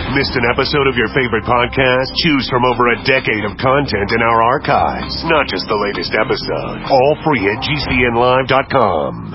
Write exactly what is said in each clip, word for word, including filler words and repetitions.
Missed an episode of your favorite podcast? Choose from over a decade of content in our archives, not just the latest episode. All free at G C N live dot com.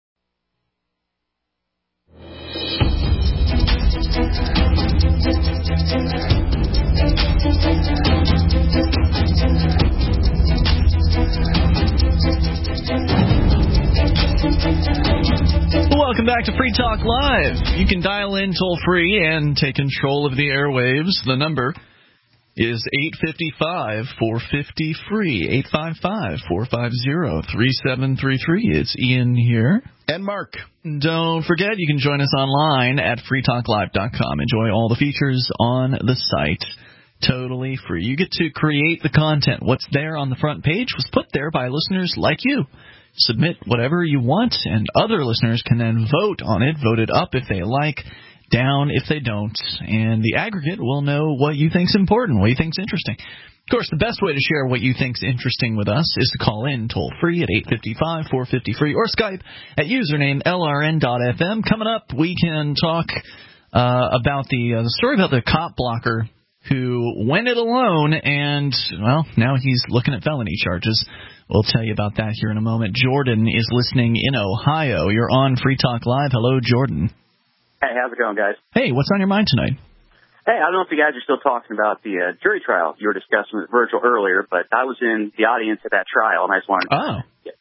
Welcome back to Free Talk Live. You can dial in toll-free and take control of the airwaves. The number is eight five five, four five zero, free, eight five five, four five zero, three seven three three. It's Ian here. And Mark. Don't forget, you can join us online at free talk live dot com. Enjoy all the features on the site. Totally free. You get to create the content. What's there on the front page was put there by listeners like you. Submit whatever you want, and other listeners can then vote on it, vote it up if they like, down if they don't, and the aggregate will know what you think's important, what you think's interesting. Of course, the best way to share what you think's interesting with us is to call in toll-free at eight five five, four five zero, free, or Skype at username L R N dot F M. Coming up, we can talk uh, about the, uh, the story about the cop blocker who went it alone, and, well, now he's looking at felony charges. We'll tell you about that here in a moment. Jordan is listening in Ohio. You're on Free Talk Live. Hello, Jordan. Hey, how's it going, guys? Hey, what's on your mind tonight? Hey, I don't know if you guys are still talking about the uh, jury trial you were discussing with Virgil earlier, but I was in the audience at that trial, and I just wanted to... Oh. Yeah.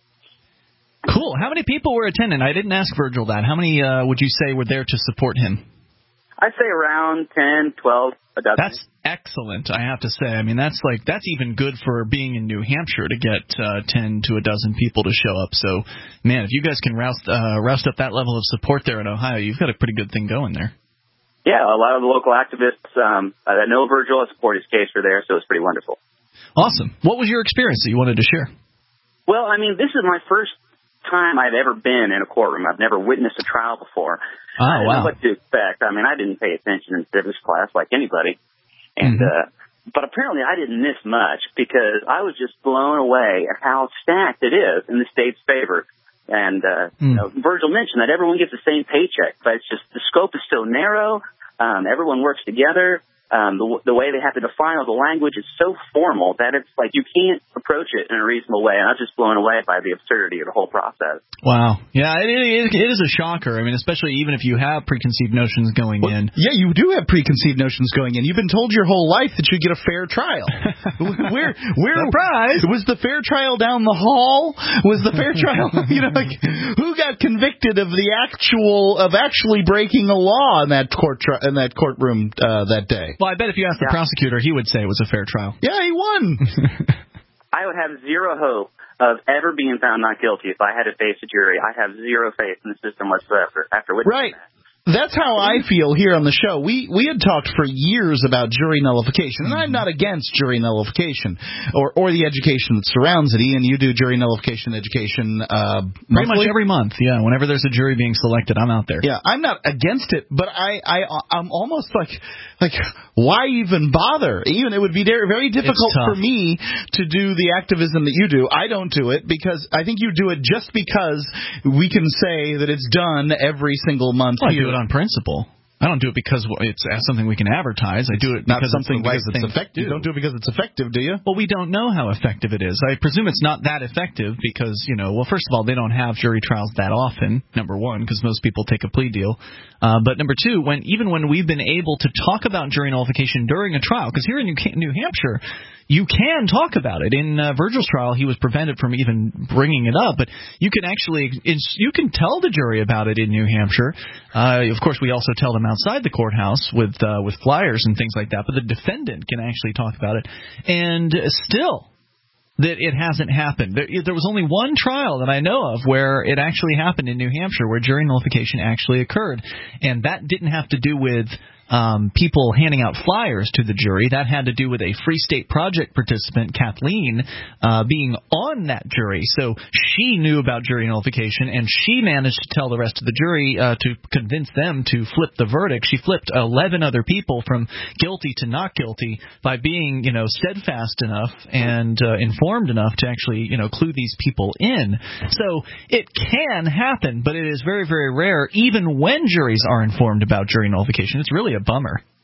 Cool. How many people were attending? I didn't ask Virgil that. How many uh, would you say were there to support him? I'd say around ten, twelve, a dozen. That's excellent, I have to say. I mean, that's like that's even good for being in New Hampshire to get uh, ten to a dozen people to show up. So, man, if you guys can roust, uh, roust up that level of support there in Ohio, you've got a pretty good thing going there. Yeah, a lot of the local activists um, that know Virgil and support his case are there, so it's pretty wonderful. Awesome. What was your experience that you wanted to share? Well, I mean, this is my first time I've ever been in a courtroom. I've never witnessed a trial before. Oh, I didn't wow. know what to expect. I mean, I didn't pay attention in civics class like anybody. And, mm-hmm. uh, but apparently I didn't miss much because I was just blown away at how stacked it is in the state's favor. And, uh, mm. you know, Virgil mentioned that everyone gets the same paycheck, but it's just the scope is so narrow. Um, everyone works together. Um, the, the way they have to define all the language is so formal that it's like you can't approach it in a reasonable way. And I was just blown away by the absurdity of the whole process. Wow. Yeah, it, it, it is a shocker. I mean, especially even if you have preconceived notions going well, in. Yeah, you do have preconceived notions going in. You've been told your whole life that you get a fair trial. where, where Surprise! Was the fair trial down the hall? Was the fair trial, you know, like, who got convicted of the actual, of actually breaking the law in that court, tri- in that courtroom uh, that day? Well, I bet if you asked the yeah. prosecutor, he would say it was a fair trial. Yeah, he won. I would have zero hope of ever being found not guilty if I had to face a jury. I have zero faith in the system whatsoever after witnessing right. that. That's how I feel here on the show. We we had talked for years about jury nullification, and I'm not against jury nullification or, or the education that surrounds it. Ian, you do jury nullification education uh, pretty much every month. Yeah, whenever there's a jury being selected, I'm out there. Yeah, I'm not against it, but I, I I'm almost like like why even bother? Even it would be very difficult for me to do the activism that you do. I don't do it because I think you do it just because we can say that it's done every single month. Well, I here. do it on principle. I don't do it because it's something we can advertise. I do it not because something it's the right because it's effective. You don't do it because it's effective, do you? Well, we don't know how effective it is. I presume it's not that effective because, you know, well, first of all, they don't have jury trials that often, number one, because most people take a plea deal. Uh, but number two, when even when we've been able to talk about jury nullification during a trial, because here in New, New Hampshire, you can talk about it. In uh, Virgil's trial, he was prevented from even bringing it up, but you can actually it's, you can tell the jury about it in New Hampshire. Uh, of course, we also tell them outside the courthouse with uh, with flyers and things like that, but the defendant can actually talk about it. And still, that it hasn't happened. There, there was only one trial that I know of where it actually happened in New Hampshire, where jury nullification actually occurred, and that didn't have to do with Um, people handing out flyers to the jury. That had to do with a Free State Project participant, Kathleen, uh, being on that jury. So she knew about jury nullification, and she managed to tell the rest of the jury uh, to convince them to flip the verdict. She flipped eleven other people from guilty to not guilty by being, you know, steadfast enough and uh, informed enough to actually, you know, clue these people in. So it can happen, but it is very, very rare, even when juries are informed about jury nullification. It's really a bummer.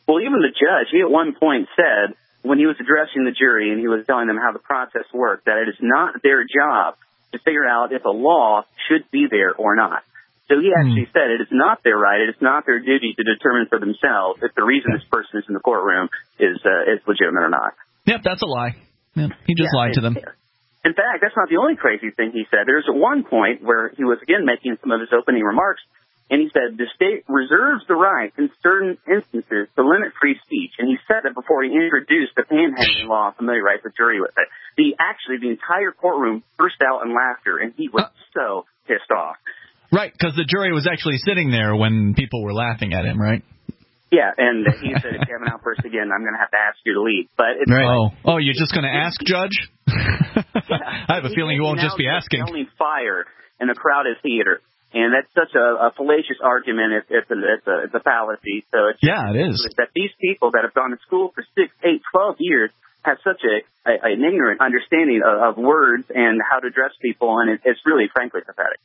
Well, even the judge, he at one point said, when he was addressing the jury and he was telling them how the process worked, that it is not their job to figure out if a law should be there or not. So he actually mm. said it is not their right, it is not their duty to determine for themselves if the reason this person is in the courtroom is uh, is legitimate or not. Yep, that's a lie. Yep, he just yeah, lied to them. In fact, that's not the only crazy thing he said. There's one point where he was, again, making some of his opening remarks, and he said, the state reserves the right in certain instances to limit free speech. And he said that before he introduced the panhandling law, familiarized the jury with it. The, actually, the entire courtroom burst out in laughter, and he was uh, so pissed off. Right, because the jury was actually sitting there when people were laughing at him, right? Yeah, and he said, if you have an outburst again, I'm going to have to ask you to leave. But it's right. like, oh, oh, you're just going to ask, Judge? Yeah, I have a feeling you won't just be asking. Only fire in a crowded theater. And that's such a, a fallacious argument. It's, it's, a, it's, a, it's a fallacy. So it's yeah, it is. That these people that have gone to school for six, eight, twelve years have such a, a an ignorant understanding of, of words and how to address people, and it, it's really, frankly, pathetic.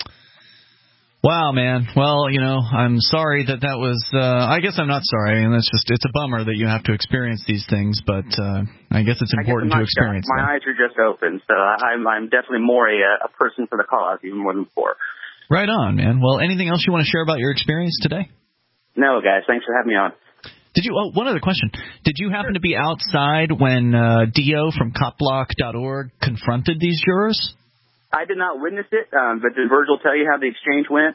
Wow, man. Well, you know, I'm sorry that that was, uh, I guess I'm not sorry. I mean, that's just, it's a bummer that you have to experience these things, but uh, I guess it's important guess to experience them. My eyes are just open, so I'm, I'm definitely more a, a person for the cause, even more than before. Right on, man. Well, anything else you want to share about your experience today? No, guys. Thanks for having me on. Did you? Oh, one other question. Did you happen to be outside when uh, Dio from cop block dot org confronted these jurors? I did not witness it, um, but did Virgil tell you how the exchange went?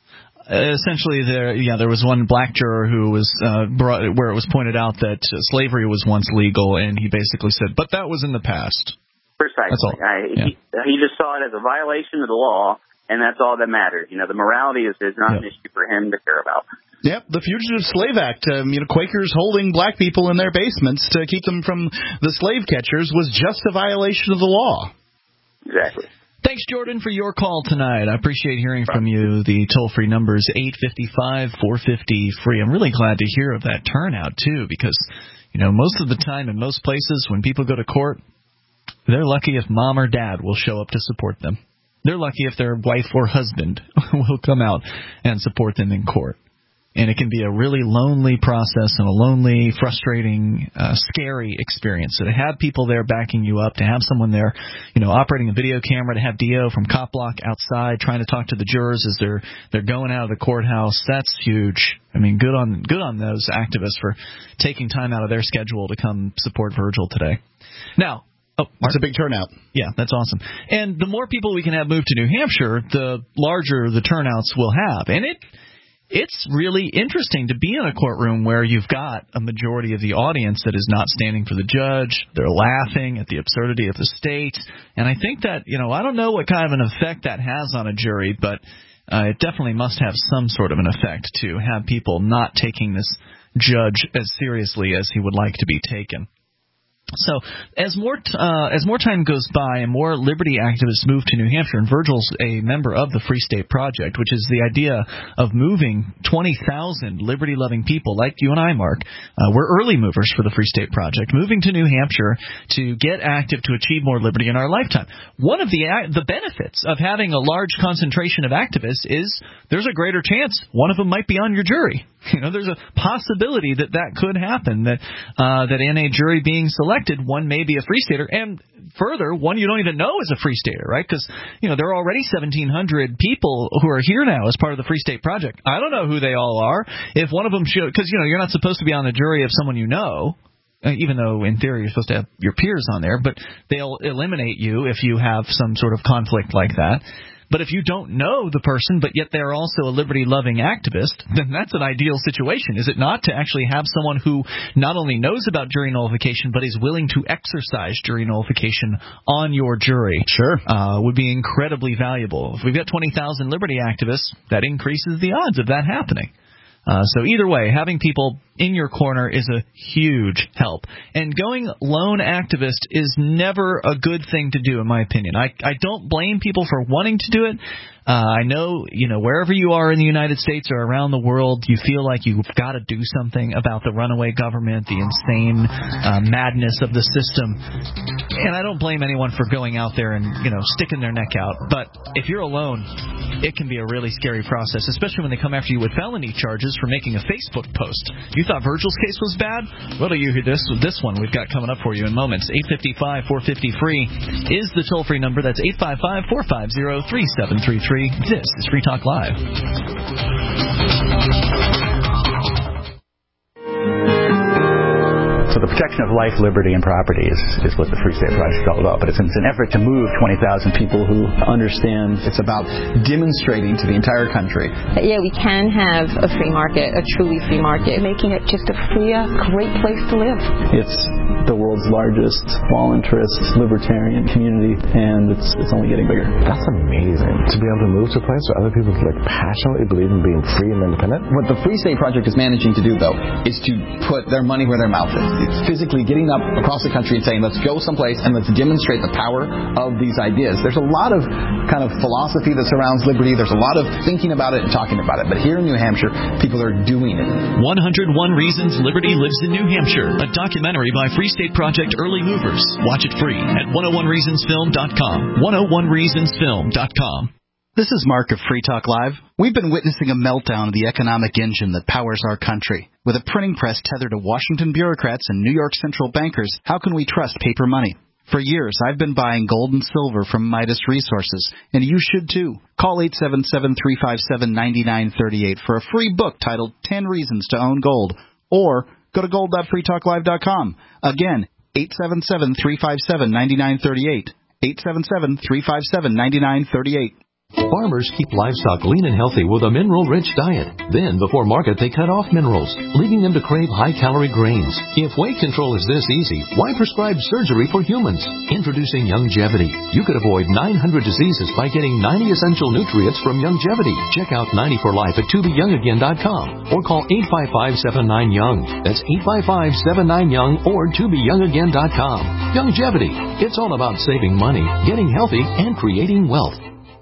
Uh, essentially, there, yeah, there was one black juror who was uh, brought, where it was pointed out that uh, slavery was once legal, and he basically said, "But that was in the past." Precisely. That's all. I, yeah. he, he just saw it as a violation of the law, and that's all that matters. You know, the morality is, is not yep. an issue for him to care about. Yep, the Fugitive Slave Act, um, you know, Quakers holding black people in their basements to keep them from the slave catchers was just a violation of the law. Exactly. Thanks, Jordan, for your call tonight. I appreciate hearing from you. The toll-free number is eight five five, four five zero, free. I'm really glad to hear of that turnout, too, because, you know, most of the time in most places when people go to court, they're lucky if mom or dad will show up to support them. They're lucky if their wife or husband will come out and support them in court. And it can be a really lonely process and a lonely, frustrating, uh, scary experience. So to have people there backing you up, to have someone there, you know, operating a video camera, to have Dio from Cop Block outside trying to talk to the jurors as they're they're going out of the courthouse, that's huge. I mean, good on good on those activists for taking time out of their schedule to come support Virgil today. Now, oh, it's a big turnout. Yeah, that's awesome. And the more people we can have move to New Hampshire, the larger the turnouts we'll have. And it It's really interesting to be in a courtroom where you've got a majority of the audience that is not standing for the judge. They're laughing at the absurdity of the state. And I think that, you know, I don't know what kind of an effect that has on a jury, but uh, it definitely must have some sort of an effect to have people not taking this judge as seriously as he would like to be taken. So as more t- uh, as more time goes by and more liberty activists move to New Hampshire, and Virgil's a member of the Free State Project, which is the idea of moving twenty thousand liberty-loving people like you and I, Mark. Uh, we're early movers for the Free State Project, moving to New Hampshire to get active to achieve more liberty in our lifetime. One of the uh, the benefits of having a large concentration of activists is there's a greater chance one of them might be on your jury. You know, there's a possibility that that could happen, that uh, that in a jury being selected, one may be a Free Stater, and further, one you don't even know is a Free Stater, right? Because, you know, there are already seventeen hundred people who are here now as part of the Free State Project. I don't know who they all are. If one of them should, because, you know, you're not supposed to be on the jury of someone you know, even though in theory you're supposed to have your peers on there, but they'll eliminate you if you have some sort of conflict like that. But if you don't know the person, but yet they're also a liberty-loving activist, then that's an ideal situation, is it not, to actually have someone who not only knows about jury nullification, but is willing to exercise jury nullification on your jury? Sure. Uh, would be incredibly valuable. If we've got twenty thousand liberty activists, that increases the odds of that happening. Uh, so either way, having people in your corner is a huge help. And going lone activist is never a good thing to do, in my opinion. I, I don't blame people for wanting to do it. Uh, I know, you know, wherever you are in the United States or around the world, you feel like you've got to do something about the runaway government, the insane uh, madness of the system. And I don't blame anyone for going out there and, you know, sticking their neck out. But if you're alone, it can be a really scary process, especially when they come after you with felony charges for making a Facebook post. You thought thought Virgil's case was bad? Well, do you hear this? This one we've got coming up for you in moments. eight five five, four five zero, free is the toll-free number. That's eight five five, four five zero, three seven three three. This is Free Talk Live. So the protection of life, liberty, and property is, is what the Free State Project is all about. But it's, it's an effort to move twenty thousand people who understand. It's about demonstrating to the entire country that, yeah, we can have a free market, a truly free market, making it just a freer, great place to live. It's the world's largest small interest libertarian community, and it's it's only getting bigger. That's amazing. To be able to move to a place where other people like passionately believe in being free and independent. What the Free State Project is managing to do, though, is to put their money where their mouth is. It's physically getting up across the country and saying, let's go someplace and let's demonstrate the power of these ideas. There's a lot of kind of philosophy that surrounds liberty. There's a lot of thinking about it and talking about it. But here in New Hampshire, people are doing it. one oh one Reasons Liberty Lives in New Hampshire, a documentary by Free State Project Early Movers. Watch it free at one oh one reasons film dot com. one oh one reasons film dot com. This is Mark of Free Talk Live. We've been witnessing a meltdown of the economic engine that powers our country. With a printing press tethered to Washington bureaucrats and New York central bankers, how can we trust paper money? For years, I've been buying gold and silver from Midas Resources, and you should too. Call eight seven seven, three five seven, nine nine three eight for a free book titled ten Reasons to Own Gold, or go to gold dot free talk live dot com. Again, eight seven seven, three five seven, nine nine three eight. eight seven seven, three five seven, nine nine three eight. Farmers keep livestock lean and healthy with a mineral-rich diet. Then, before market, they cut off minerals, leaving them to crave high-calorie grains. If weight control is this easy, why prescribe surgery for humans? Introducing Youngevity. You could avoid nine hundred diseases by getting ninety essential nutrients from Youngevity. Check out ninety for life at to be young again dot com or call eight five five, seven nine, young. That's eight five five, seven nine, young or to be young again dot com. Youngevity. It's all about saving money, getting healthy, and creating wealth.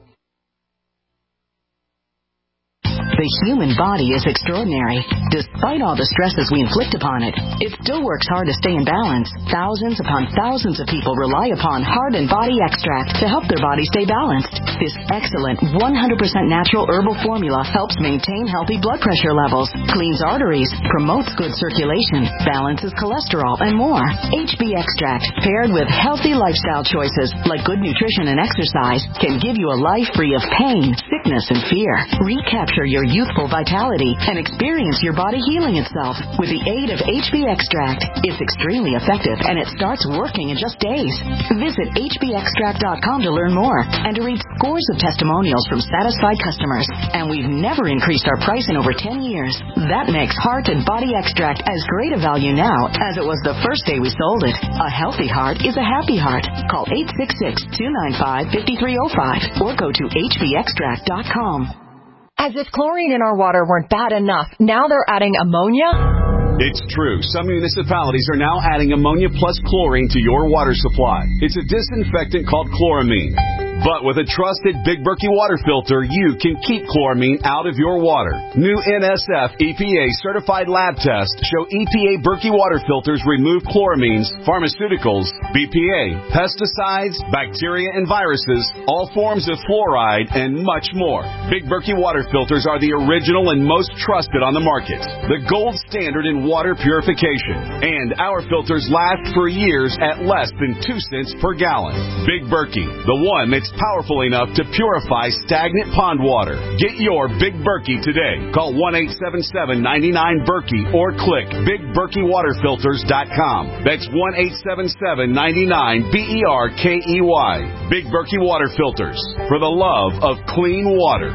The human body is extraordinary. Despite all the stresses we inflict upon it, it still works hard to stay in balance. Thousands upon thousands of people rely upon Heart and Body Extract to help their body stay balanced. This excellent one hundred percent natural herbal formula helps maintain healthy blood pressure levels, cleans arteries, promotes good circulation, balances cholesterol, and more. H B Extract, paired with healthy lifestyle choices like good nutrition and exercise, can give you a life free of pain, sickness, and fear. Recapture your youthful vitality and experience your body healing itself with the aid of H B Extract. It's extremely effective and it starts working in just days. Visit H B extract dot com to learn more and to read scores of testimonials from satisfied customers. And we've never increased our price in over ten years. That makes Heart and Body Extract as great a value now as it was the first day we sold it. A healthy heart is a happy heart. Call eight six six, two nine five, five three zero five or go to H B extract dot com. As if chlorine in our water weren't bad enough, now they're adding ammonia? It's true. Some municipalities are now adding ammonia plus chlorine to your water supply. It's a disinfectant called chloramine. But with a trusted Big Berkey water filter, you can keep chloramine out of your water. New N S F E P A certified lab tests show E P A Berkey water filters remove chloramines, pharmaceuticals, B P A, pesticides, bacteria and viruses, all forms of fluoride, and much more. Big Berkey water filters are the original and most trusted on the market. The gold standard in water purification. And our filters last for years at less than two cents per gallon. Big Berkey, the one that's powerful enough to purify stagnant pond water. Get your Big Berkey today. Call one eight seven seven, nine nine, Berkey or click big berkey water filters dot com. That's one eight seven seven, nine nine, B E R K E Y. Big Berkey Water Filters. For the love of clean water.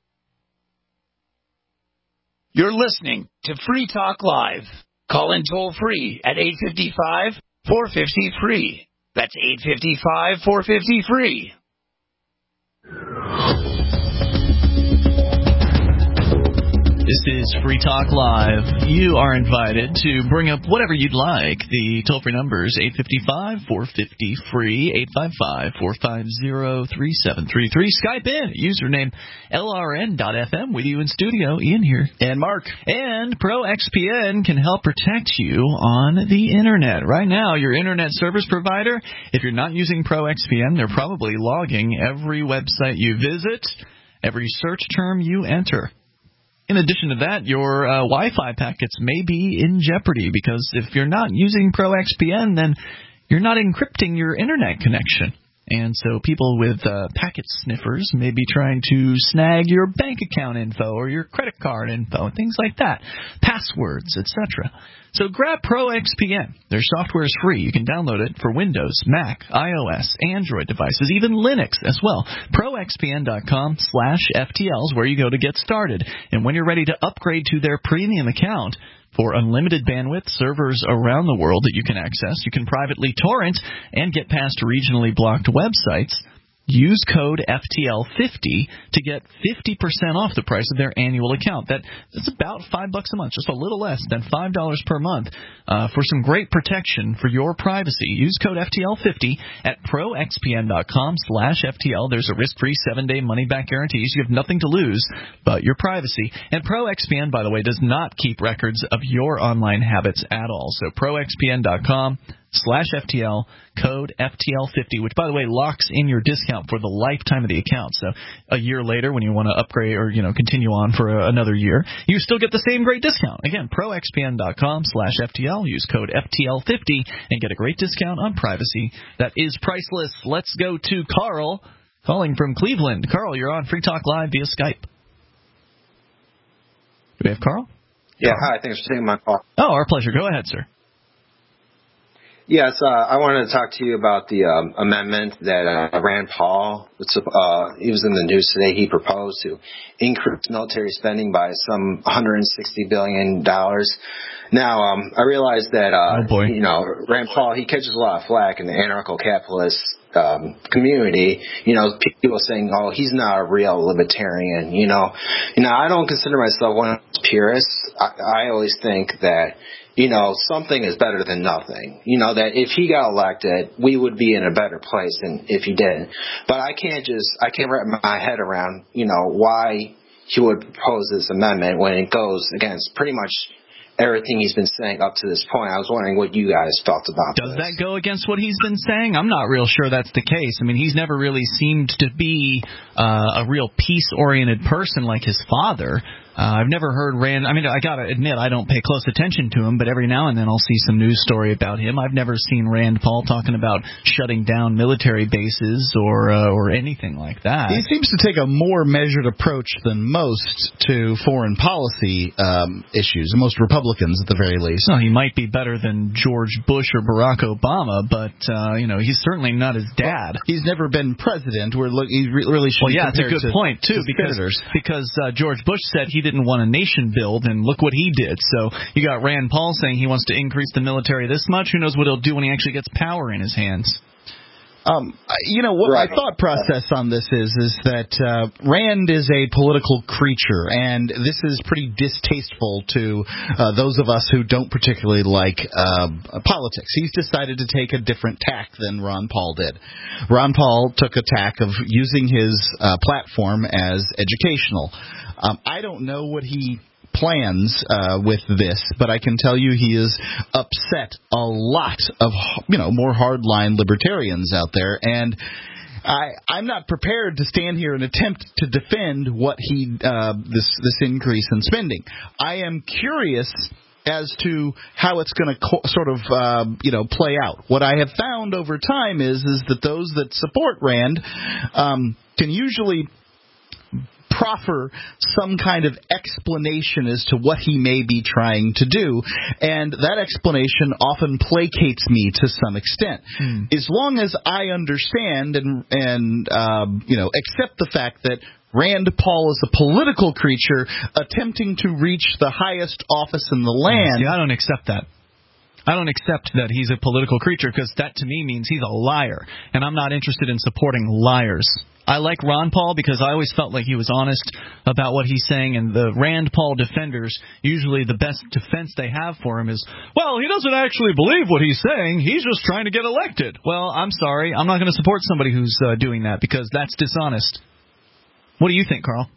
You're listening to Free Talk Live. Call in toll free at eight five five, four five zero, free. That's eight five five, four five zero, free. This is Free Talk Live. You are invited to bring up whatever you'd like. The toll-free number is eight five five, four five zero, free, eight five five, four five zero, three seven three three. Skype in, username L R N dot F M. With you in studio, Ian here. And Mark. And ProXPN can help protect you on the Internet. Right now, your Internet service provider, if you're not using ProXPN, they're probably logging every website you visit, every search term you enter. In addition to that, your uh, Wi-Fi packets may be in jeopardy because if you're not using ProXPN, then you're not encrypting your internet connection. And so people with uh, packet sniffers may be trying to snag your bank account info or your credit card info and things like that, passwords, et cetera. So grab ProXPN. Their software is free. You can download it for Windows, Mac, iOS, Android devices, even Linux as well. ProXPN.com slash FTL is where you go to get started. And when you're ready to upgrade to their premium account, for unlimited bandwidth, servers around the world that you can access, you can privately torrent and get past regionally blocked websites. Use code F T L fifty to get fifty percent off the price of their annual account. That, that's about five bucks a month, just a little less than five dollars per month uh, for some great protection for your privacy. Use code F T L fifty at ProXPN.com slash FTL. There's a risk-free seven-day money-back guarantees. You have nothing to lose but your privacy. And ProXPN, by the way, does not keep records of your online habits at all. So ProXPN.com slash FTL, code F T L fifty, which, by the way, locks in your discount for the lifetime of the account. So a year later, when you want to upgrade or, you know, continue on for a, another year, you still get the same great discount. Again, ProXPN.com slash FTL. Use code F T L fifty and get a great discount on privacy that is priceless. Let's go to Carl, calling from Cleveland. Carl, you're on Free Talk Live via Skype. Do we have Carl? Yeah, Carl. Hi. Thanks for taking my call. Oh, our pleasure. Go ahead, sir. Yes, uh, I wanted to talk to you about the um, amendment that uh, Rand Paul, uh, he was in the news today, he proposed to increase military spending by some one hundred sixty billion dollars. Now, um, I realize that, uh, oh you know, Rand Paul, he catches a lot of flack in the anarcho-capitalist um, community, you know, people saying, oh, he's not a real libertarian, you know. You know, I don't consider myself one of those purists. I, I always think that, you know, something is better than nothing. You know, that if he got elected, we would be in a better place than if he didn't. But I can't just, I can't wrap my head around, you know, why he would propose this amendment when it goes against pretty much everything he's been saying up to this point. I was wondering what you guys felt about Does this. that go against what he's been saying? I'm not real sure that's the case. I mean, he's never really seemed to be uh, a real peace-oriented person like his father. Uh, I've never heard Rand. I mean, I gotta admit, I don't pay close attention to him, but every now and then I'll see some news story about him. I've never seen Rand Paul talking about shutting down military bases or uh, or anything like that. He seems to take a more measured approach than most to foreign policy um, issues, most Republicans at the very least. No, he might be better than George Bush or Barack Obama, but uh, you know, he's certainly not his dad. Well, he's never been president. We're look, he really should. Well, yeah, it's a good to, point too, because senators. because uh, George Bush said he didn't want a nation build, and look what he did. So you got Rand Paul saying he wants to increase the military this much. Who knows what he'll do when he actually gets power in his hands? Um, you know, what right. my thought process on this is, is that uh, Rand is a political creature, and this is pretty distasteful to uh, those of us who don't particularly like uh, politics. He's decided to take a different tack than Ron Paul did. Ron Paul took a tack of using his uh, platform as educational. Um, I don't know what he plans uh, with this, but I can tell you he is upset a lot of, you know, more hardline libertarians out there, and I, I'm not prepared to stand here and attempt to defend what he uh, this this increase in spending. I am curious as to how it's going to co- sort of uh, you know play out. What I have found over time is is that those that support Rand um, can usually proffer some kind of explanation as to what he may be trying to do, and that explanation often placates me to some extent. Hmm. As long as I understand and and um, you know accept the fact that Rand Paul is a political creature attempting to reach the highest office in the land. See, I don't accept that. I don't accept that he's a political creature, because that to me means he's a liar, and I'm not interested in supporting liars. I like Ron Paul because I always felt like he was honest about what he's saying, and the Rand Paul defenders, usually the best defense they have for him is, well, he doesn't actually believe what he's saying, he's just trying to get elected. Well, I'm sorry, I'm not going to support somebody who's uh, doing that, because that's dishonest. What do you think, Carl?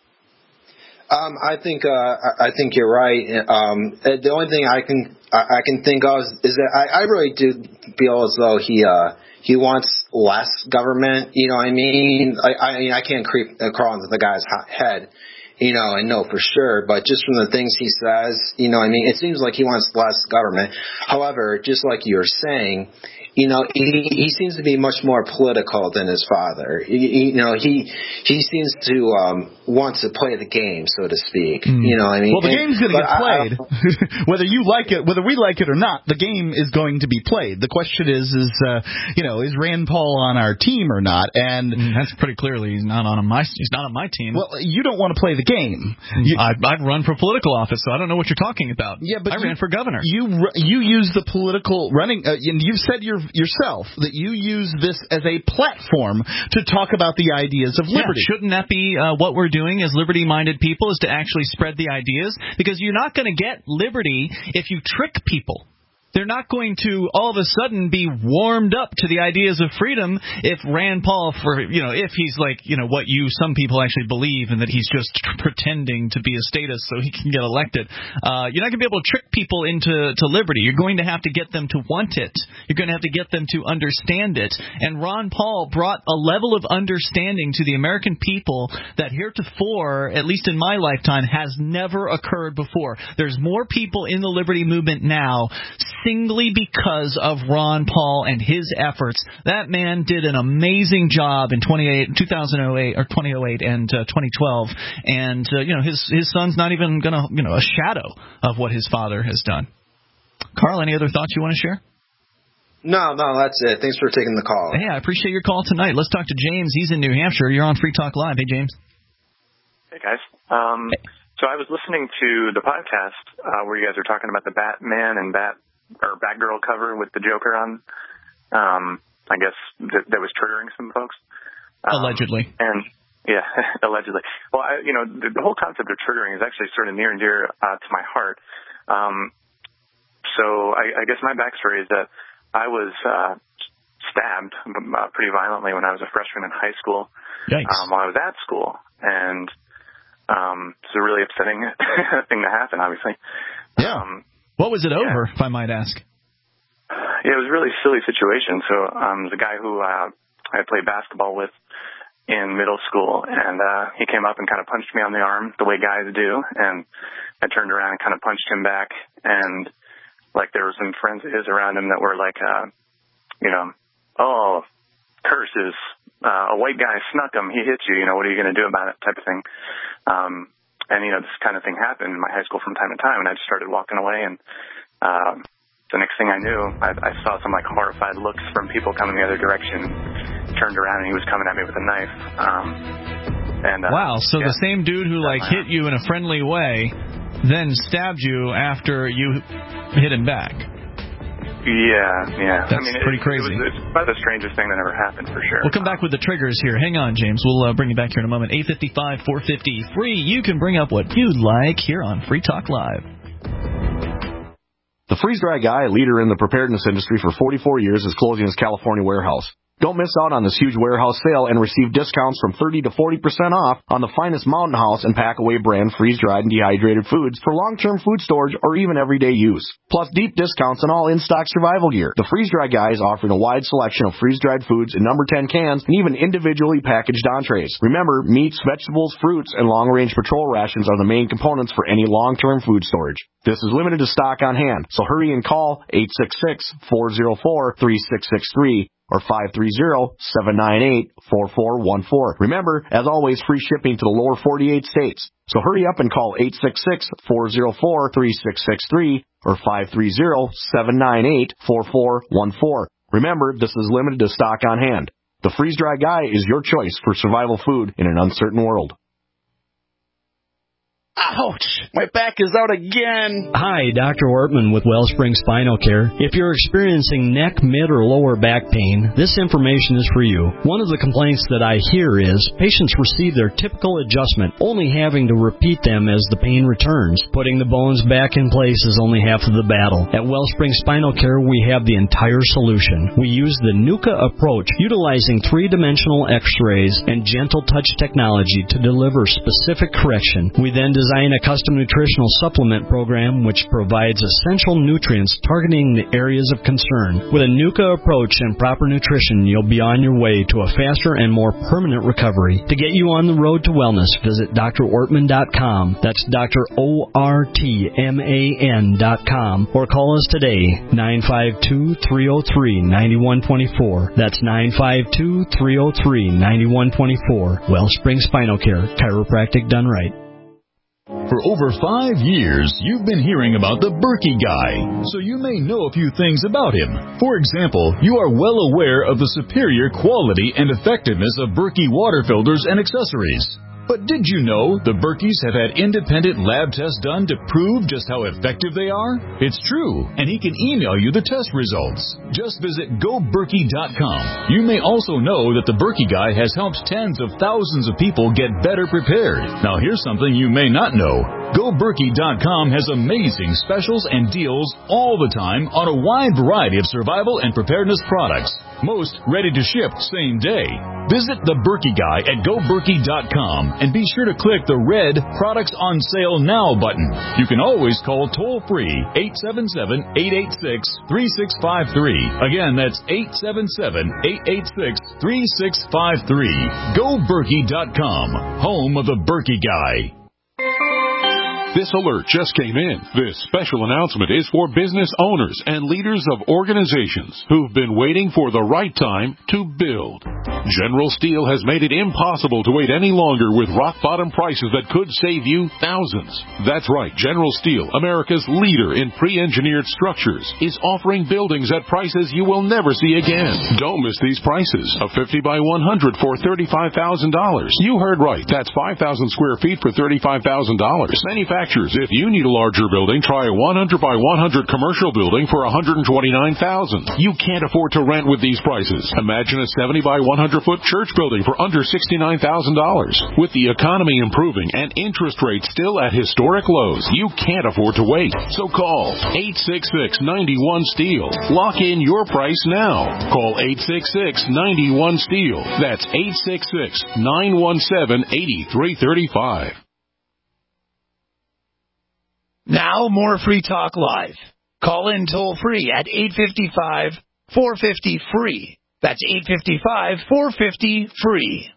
Um, I think uh, I think you're right. Um, the only thing I can I can think of is that I, I really do feel as though he uh, he wants less government. You know what I mean? I I, I can't creep uh, crawl into the guy's head. you know, and know for sure, but just from the things he says, you know, I mean, it seems like he wants less government. However, just like you're saying, you know, he, he seems to be much more political than his father. You, you know, he he seems to um, want to play the game, so to speak. Mm. You know, I mean, well, the game's going to get played, I, whether you like it, whether we like it or not. The game is going to be played. The question is, is uh, you know, is Rand Paul on our team or not? And mm, that's pretty clearly he's not on my he's not on my team. Well, you don't want to play the game. You, I'd, I'd run for political office, so I don't know what you're talking about. Yeah, but I you, ran for governor. You you use the political running, uh, and you've said your, yourself that you use this as a platform to talk about the ideas of liberty. Yeah, shouldn't that be uh, what we're doing as liberty-minded people, is to actually spread the ideas? Because you're not going to get liberty if you trick people. They're not going to all of a sudden be warmed up to the ideas of freedom if Rand Paul, for you know, if he's like, you know, what you some people actually believe, and that he's just pretending to be a statist so he can get elected. Uh, you're not going to be able to trick people into to liberty. You're going to have to get them to want it. You're going to have to get them to understand it. And Ron Paul brought a level of understanding to the American people that heretofore, at least in my lifetime, has never occurred before. There's more people in the liberty movement now singly because of Ron Paul and his efforts. That man did an amazing job in two thousand eight or twenty oh eight and uh, twenty twelve, and uh, you know his his son's not even gonna you know a shadow of what his father has done. Carl, any other thoughts you want to share? No, no, that's it. Thanks for taking the call. Hey, I appreciate your call tonight. Let's talk to James. He's in New Hampshire. You're on Free Talk Live. Hey, James. Hey, guys. Um, hey. So I was listening to the podcast uh, where you guys were talking about the Batman and Bat or Batgirl cover with the Joker on. Um, I guess th- that was triggering some folks. Um, allegedly. And yeah, allegedly. Well, I, you know, the, the whole concept of triggering is actually sort of near and dear uh, to my heart. Um, so I, I guess my backstory is that I was uh, stabbed uh, pretty violently when I was a freshman in high school. Um, while I was at school, and um, it's a really upsetting thing to happen, obviously. Yeah. Um, What was it over, yeah. if I might ask? Yeah, it was a really silly situation. So um, the guy who uh, I played basketball with in middle school, and uh, he came up and kind of punched me on the arm the way guys do, and I turned around and kind of punched him back, and like there were some friends of his around him that were like, uh, you know, oh, curses, uh, a white guy snuck him, he hit you, you know, what are you going to do about it type of thing. Um And, you know, this kind of thing happened in my high school from time to time, and I just started walking away, and uh, the next thing I knew, I, I saw some, like, horrified looks from people coming the other direction, turned around, and he was coming at me with a knife. Um, and uh, Wow, so yeah. The same dude who, like, hit you in a friendly way then stabbed you after you hit him back. Yeah, yeah. That's I mean, pretty it, crazy. It was, it's about the strangest thing that ever happened, for sure. We'll come back with the triggers here. Hang on, James. We'll uh, bring you back here in a moment. eight five five, four five zero, free. You can bring up what you'd like here on Free Talk Live. The Freeze Dry Guy, a leader in the preparedness industry for forty-four years, is closing his California warehouse. Don't miss out on this huge warehouse sale and receive discounts from thirty to forty percent off on the finest Mountain House and Packaway brand freeze-dried and dehydrated foods for long-term food storage or even everyday use. Plus deep discounts on all in-stock survival gear. The Freeze Dry Guy is offering a wide selection of freeze-dried foods in number ten cans and even individually packaged entrees. Remember, meats, vegetables, fruits, and long-range patrol rations are the main components for any long-term food storage. This is limited to stock on hand, so hurry and call eight six six, four zero four, three six six three. Or five three zero, seven nine eight, four four one four. Remember, as always, free shipping to the lower forty-eight states. So hurry up and call eight six six, four zero four, three six six three or five three zero, seven nine eight, four four one four. Remember, this is limited to stock on hand. The Freeze Dry Guy is your choice for survival food in an uncertain world. Ouch! My back is out again. Hi, Doctor Ortman with Wellspring Spinal Care. If you're experiencing neck, mid, or lower back pain, this information is for you. One of the complaints that I hear is patients receive their typical adjustment, only having to repeat them as the pain returns. Putting the bones back in place is only half of the battle. At Wellspring Spinal Care, we have the entire solution. We use the NUCA approach, utilizing three-dimensional x-rays and gentle touch technology to deliver specific correction. We then design a custom nutritional supplement program which provides essential nutrients targeting the areas of concern. With a NUCA approach and proper nutrition, you'll be on your way to a faster and more permanent recovery. To get you on the road to wellness, visit D R ortman dot com. That's D R O R T M A N dot com. Or call us today, nine five two, three oh three, nine one two four. That's nine five two, three oh three, nine one two four. Wellspring Spinal Care, chiropractic done right. For over five years, you've been hearing about the Berkey Guy, so you may know a few things about him. For example, you are well aware of the superior quality and effectiveness of Berkey water filters and accessories. But did you know the Berkeys have had independent lab tests done to prove just how effective they are? It's true, and he can email you the test results. Just visit go berkey dot com. You may also know that the Berkey Guy has helped tens of thousands of people get better prepared. Now here's something you may not know. go berkey dot com has amazing specials and deals all the time on a wide variety of survival and preparedness products. Most ready to ship same day. Visit the Berkey Guy at go berkey dot com and be sure to click the red Products on Sale Now button. You can always call toll-free eight seven seven, eight eight six, three six five three. Again, that's eight seven seven, eight eight six, three six five three. go berkey dot com, home of the Berkey Guy. This alert just came in. This special announcement is for business owners and leaders of organizations who've been waiting for the right time to build. General Steel has made it impossible to wait any longer with rock-bottom prices that could save you thousands. That's right. General Steel, America's leader in pre-engineered structures, is offering buildings at prices you will never see again. Don't miss these prices. A fifty by one hundred for thirty-five thousand dollars. You heard right. That's five thousand square feet for thirty-five thousand dollars. Manufacturers, if you need a larger building, try a one hundred by one hundred commercial building for one hundred twenty-nine thousand dollars. You can't afford to rent with these prices. Imagine a seventy by one hundred foot church building for under sixty-nine thousand dollars. With the economy improving and interest rates still at historic lows, you can't afford to wait. So call eight six six, nine one, STEEL. Lock in your price now. Call eight six six, nine one, STEEL. That's eight six six, nine one seven, eight three three five. Now, more Free Talk Live. Call in toll-free at eight five five, four five zero, free. That's eight five five, four five zero, free.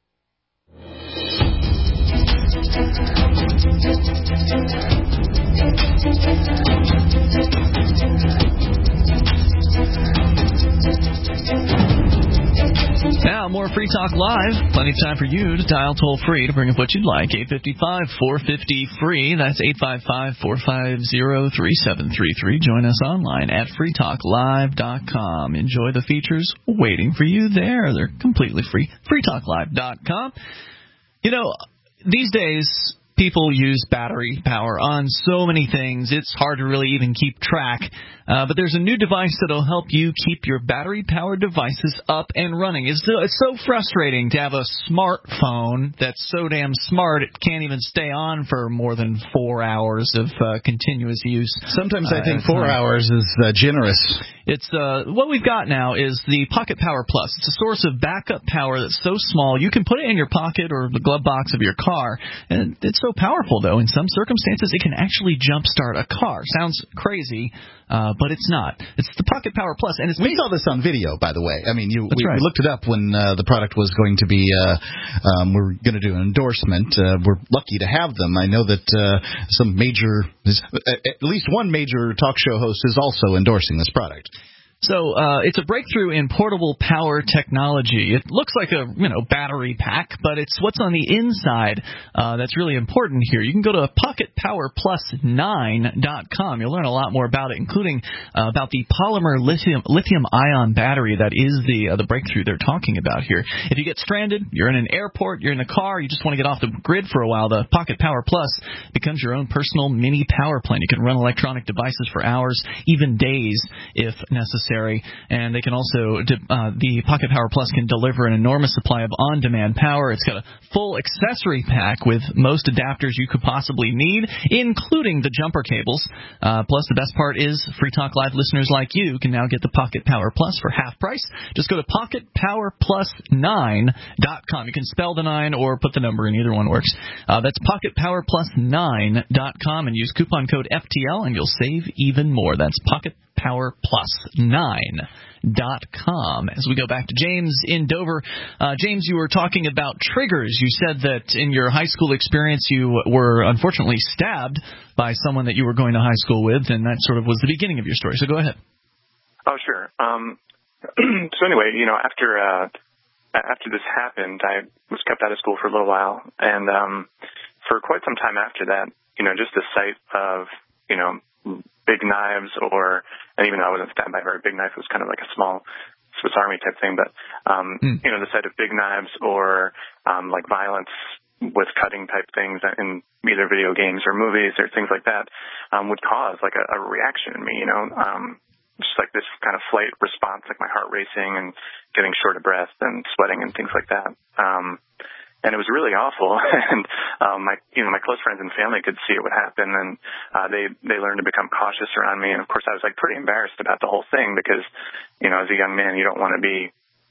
Now, more Free Talk Live. Plenty of time for you to dial toll-free to bring up what you'd like. eight five five, four five zero, free. That's eight five five, four five zero, three seven three three. Join us online at free talk live dot com. Enjoy the features waiting for you there. They're completely free. free talk live dot com. You know, these days, people use battery power on so many things, it's hard to really even keep track. Uh, but there's a new device that will help you keep your battery-powered devices up and running. It's so, it's so frustrating to have a smartphone that's so damn smart it can't even stay on for more than four hours of uh, continuous use. Sometimes I think uh, four hours is uh, generous. It's uh, what we've got now is the Pocket Power Plus. It's a source of backup power that's so small you can put it in your pocket or the glove box of your car. And it's so powerful, though, in some circumstances it can actually jumpstart a car. Sounds crazy, uh, but it's not. It's the Pocket Power Plus, and it's we saw this on video, by the way. I mean, you we, right. we looked it up when uh, the product was going to be. Uh, um, we're going to do an endorsement. Uh, we're lucky to have them. I know that uh, some major, at least one major talk show host is also endorsing this product. So uh, it's a breakthrough in portable power technology. It looks like a you know battery pack, but it's what's on the inside uh, that's really important here. You can go to pocket power plus nine dot com. You'll learn a lot more about it, including uh, about the polymer lithium lithium ion battery that is the uh, the breakthrough they're talking about here. If you get stranded, you're in an airport, you're in a car, you just want to get off the grid for a while, the Pocket Power Plus becomes your own personal mini power plant. You can run electronic devices for hours, even days, if necessary. necessary. And they can also, uh, the Pocket Power Plus can deliver an enormous supply of on-demand power. It's got a full accessory pack with most adapters you could possibly need, including the jumper cables. Uh, plus, the best part is Free Talk Live listeners like you can now get the Pocket Power Plus for half price. Just go to pocket power plus nine dot com. You can spell the nine or put the number in. Either one works. Uh, that's pocket power plus nine dot com and use coupon code F T L and you'll save even more. That's pocket power plus nine dot com. As we go back to James in Dover. Uh, James, you were talking about triggers. You said that in your high school experience you were unfortunately stabbed by someone that you were going to high school with, and that sort of was the beginning of your story. So go ahead. Oh, sure. Um, so anyway, you know, after uh, after this happened, I was kept out of school for a little while, and um, for quite some time after that, you know, just the sight of, you know, big knives or, and even though I wasn't stabbed by a very big knife, it was kind of like a small Swiss Army type thing, but, um, mm. you know, the sight of big knives or um, like violence with cutting type things in either video games or movies or things like that um, would cause like a, a reaction in me, you know, um, just like this kind of flight response, like my heart racing and getting short of breath and sweating and things like that. Um, and it was really awful. and um, my, you know, my close friends and family could see it would happen, and uh, they they learned to become cautious around me. And of course, I was like pretty embarrassed about the whole thing because, you know, as a young man, you don't want to be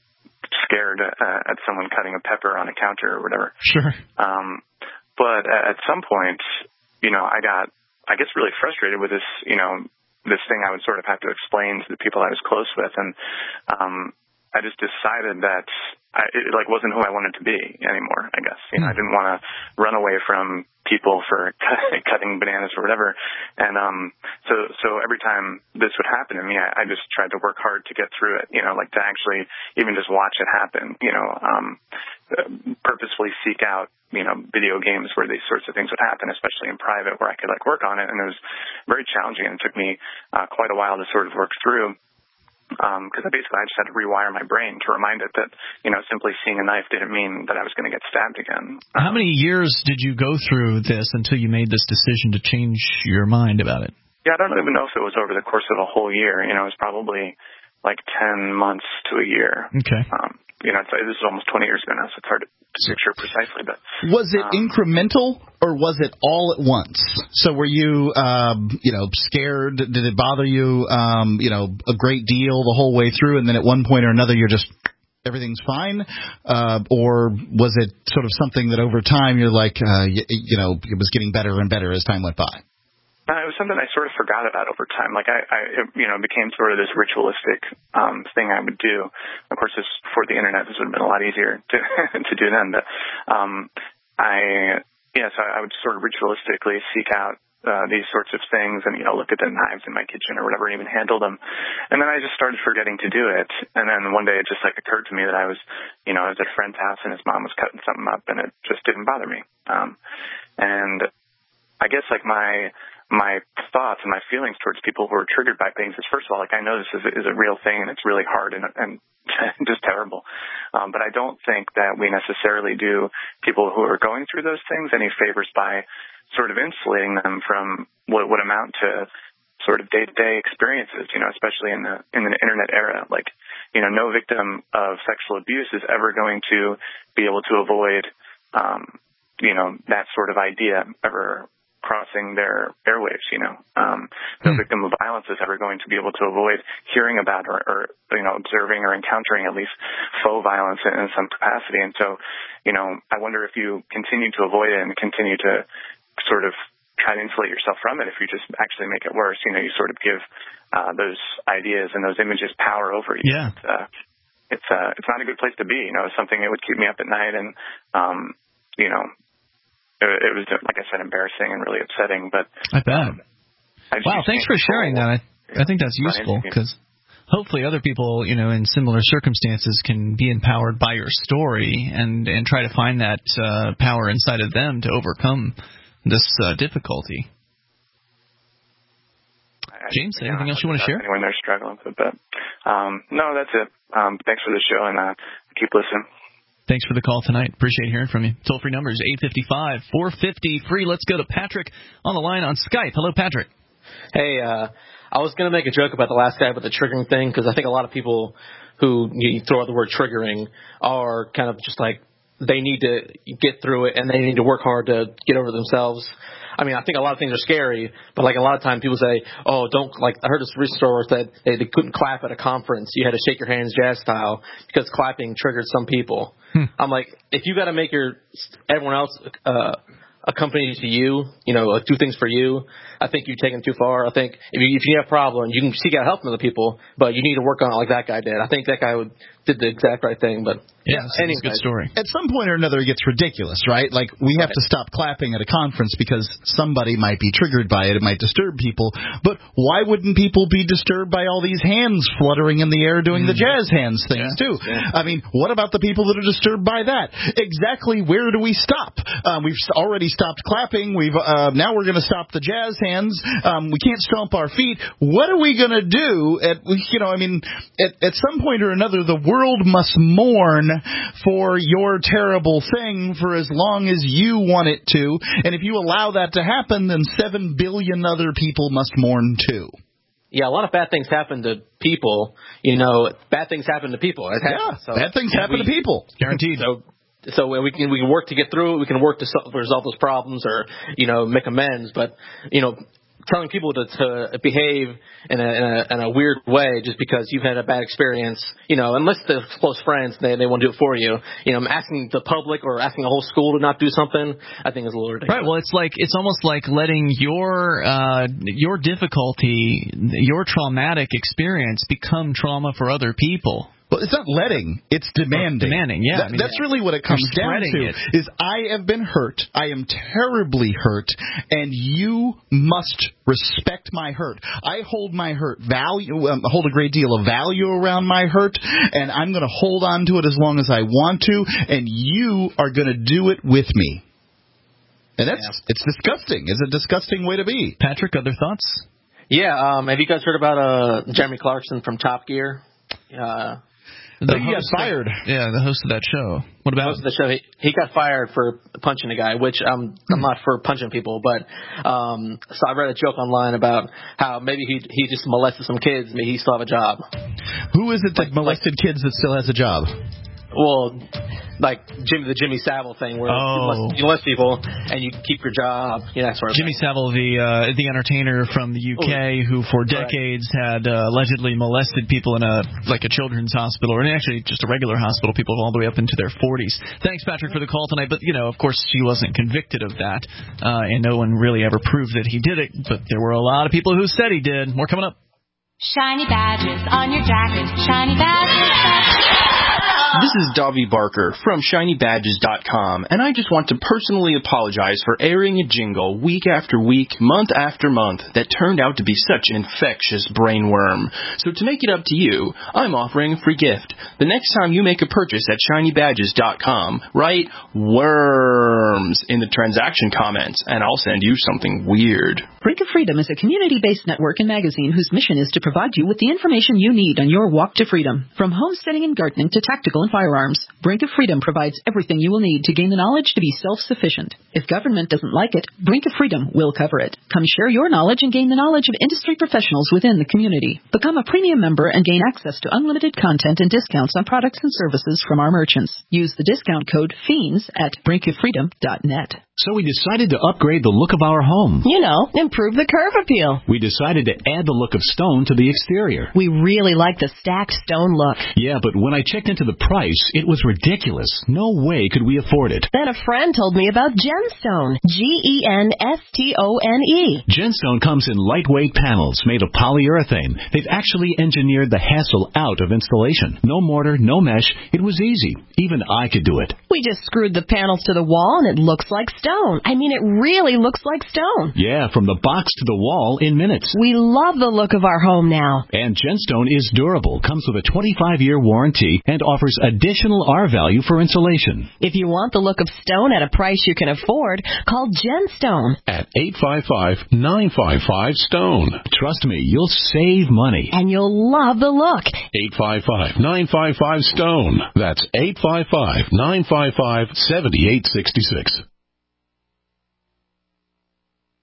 scared uh, at someone cutting a pepper on a counter or whatever. Sure. Um, but at some point, you know, I got, I guess, really frustrated with this, you know, this thing I would sort of have to explain to the people I was close with. And um, I just decided that I, it like wasn't who I wanted to be anymore, I guess. You know, I didn't want to run away from people for cutting bananas or whatever. And um, so so every time this would happen to me, I, I just tried to work hard to get through it, you know, like to actually even just watch it happen, you know, um, purposefully seek out, you know, video games where these sorts of things would happen, especially in private where I could like work on it. And it was very challenging, and it took me uh, quite a while to sort of work through. Because um, I basically I just had to rewire my brain to remind it that, you know, simply seeing a knife didn't mean that I was going to get stabbed again. How many years did you go through this until you made this decision to change your mind about it? Yeah, I don't even know if it was over the course of a whole year. You know, it was probably like ten months to a year. Okay. Um, you know, it's, this is almost twenty years ago now, so it's hard to picture precisely. But was it um, incremental or was it all at once? So were you, um, you know, scared? Did it bother you, um, you know, a great deal the whole way through, and then at one point or another you're just everything's fine, uh, or was it sort of something that over time you're like, uh, you, you know, it was getting better and better as time went by? Uh, it was something I sort of forgot about over time. Like I, I it, you know, became sort of this ritualistic um, thing I would do. Of course, this before the internet, this would have been a lot easier to to do then. But um, I, yeah, so I would sort of ritualistically seek out uh, these sorts of things, and you know, look at the knives in my kitchen or whatever, and even handle them. And then I just started forgetting to do it. And then one day, it just like occurred to me that I was, you know, I was at a friend's house, and his mom was cutting something up, and it just didn't bother me. Um, and I guess like my my thoughts and my feelings towards people who are triggered by things is, first of all, like I know this is a, is a real thing and it's really hard and, and just terrible. Um, but I don't think that we necessarily do people who are going through those things any favors by sort of insulating them from what would amount to sort of day-to-day experiences, you know, especially in the in the internet era. Like, you know, no victim of sexual abuse is ever going to be able to avoid, um, you know, that sort of idea ever crossing their airwaves, you know. Um, no hmm. victim of violence is ever going to be able to avoid hearing about or, or, you know, observing or encountering at least faux violence in, in some capacity. And so, you know, I wonder if you continue to avoid it and continue to sort of try to insulate yourself from it, if you just actually make it worse, you know, you sort of give uh, those ideas and those images power over you. Yeah. It's, uh, it's, uh, it's not a good place to be, you know. It's something that would keep me up at night and, um, you know, it was, like I said, embarrassing and really upsetting. But I bet. Um, I wow, thanks for sharing that. I, I think that's useful because hopefully other people, you know, in similar circumstances can be empowered by your story and, and try to find that uh, power inside of them to overcome this uh, difficulty. James, I, anything yeah, else you want to share? Anyone they're struggling with, but um, no, that's it. Um, thanks for the show, and uh, keep listening. Thanks for the call tonight. Appreciate hearing from you. Toll-free number is eight five five, four five zero, free. Let's go to Patrick on the line on Skype. Hello, Patrick. Hey, uh, I was going to make a joke about the last guy with the triggering thing, because I think a lot of people who you throw out the word triggering are kind of just like, they need to get through it and they need to work hard to get over themselves. I mean, I think a lot of things are scary, but like a lot of times people say, oh, don't, like, I heard this recent story where said they, they couldn't clap at a conference. You had to shake your hands jazz style because clapping triggered some people. Hmm. I'm like, if you got to make your, everyone else, uh, accompany to you, you know, do things for you, I think you've taken too far. I think if you, if you have a problem, you can seek out help from other people, but you need to work on it like that guy did. I think that guy would, did the exact right thing, but yeah, it's a good story. At some point or another, it gets ridiculous, right? Like, we have to stop clapping at a conference because somebody might be triggered by it. It might disturb people. But why wouldn't people be disturbed by all these hands fluttering in the air doing mm. the jazz hands things, yeah. too? Yeah. I mean, what about the people that are disturbed by that? Exactly where do we stop? Um, we've already stopped clapping. We've uh, now we're going to stop the jazz hands. Um, we can't stomp our feet. What are we going to do? At you know, I mean, at, at some point or another, the world must mourn for your terrible thing for as long as you want it to. And if you allow that to happen, then seven billion other people must mourn too. Yeah, a lot of bad things happen to people. You know, bad things happen to people. It happens. Yeah, so, bad things yeah, happen we, to people. Guaranteed. So, so we can we can work to get through it. We can work to solve, resolve those problems, or you know, make amends. But you know, telling people to, to behave in a, in a in a weird way just because you've had a bad experience, you know, unless they're close friends, they they want to do it for you. You know, asking the public or asking the whole school to not do something, I think is a little ridiculous. Right. Well, it's like it's almost like letting your uh, your difficulty, your traumatic experience, become trauma for other people. Well, it's not letting, it's demanding. Demanding, yeah. That, I mean, that's really what it comes down to, it. is I have been hurt, I am terribly hurt, and you must respect my hurt. I hold my hurt value, um, hold a great deal of value around my hurt, and I'm going to hold on to it as long as I want to, and you are going to do it with me. And that's, yeah. it's disgusting. It's a disgusting way to be. Patrick, other thoughts? Yeah, um, have you guys heard about uh, Jeremy Clarkson from Top Gear? Uh, The he got fired. Of, yeah, the host of that show. What about the host of the show? He, he got fired for punching a guy, which I'm I'm not for punching people, but um, so I read a joke online about how maybe he he just molested some kids, maybe he still have a job. Who is it that like, molested like, kids that still has a job? Well, like Jimmy, the Jimmy Savile thing, where oh. you molest people and you keep your job, you know, that sort of Jimmy thing. Savile, the uh, the entertainer from the U K, oh, who for decades right. had uh, allegedly molested people in a like a children's hospital, or actually just a regular hospital, people all the way up into their forties. Thanks, Patrick, for the call tonight. But you know, of course, he wasn't convicted of that, uh, and no one really ever proved that he did it. But there were a lot of people who said he did. More coming up. Shiny badges on your jacket. Shiny badges. This is Davi Barker from shiny badges dot com, and I just want to personally apologize for airing a jingle week after week, month after month, that turned out to be such an infectious brainworm. So to make it up to you, I'm offering a free gift. The next time you make a purchase at shiny badges dot com, write worms in the transaction comments, and I'll send you something weird. Brink of Freedom is a community-based network and magazine whose mission is to provide you with the information you need on your walk to freedom. From homesteading and gardening to tactical and firearms, Brink of Freedom provides everything you will need to gain the knowledge to be self-sufficient. If government doesn't like it, Brink of Freedom will cover it. Come share your knowledge and gain the knowledge of industry professionals within the community. Become a premium member and gain access to unlimited content and discounts on products and services from our merchants. Use the discount code FIENDS at brink of freedom dot net. So we decided to upgrade the look of our home. You know, improve the curve appeal. We decided to add the look of stone to the exterior. We really like the stacked stone look. Yeah, but when I checked into the price, it was ridiculous. No way could we afford it. Then a friend told me about Genstone. G E N S T O N E. Genstone comes in lightweight panels made of polyurethane. They've actually engineered the hassle out of installation. No mortar, no mesh. It was easy. Even I could do it. We just screwed the panels to the wall and it looks like stone. Stone. I mean, it really looks like stone. Yeah, from the box to the wall in minutes. We love the look of our home now. And Genstone is durable, comes with a twenty-five year warranty, and offers additional R value for insulation. If you want the look of stone at a price you can afford, call Genstone at eight five five, nine five five, STONE. Trust me, you'll save money. And you'll love the look. eight five five, nine five five, STONE. That's eight five five, nine five five, seven eight six six.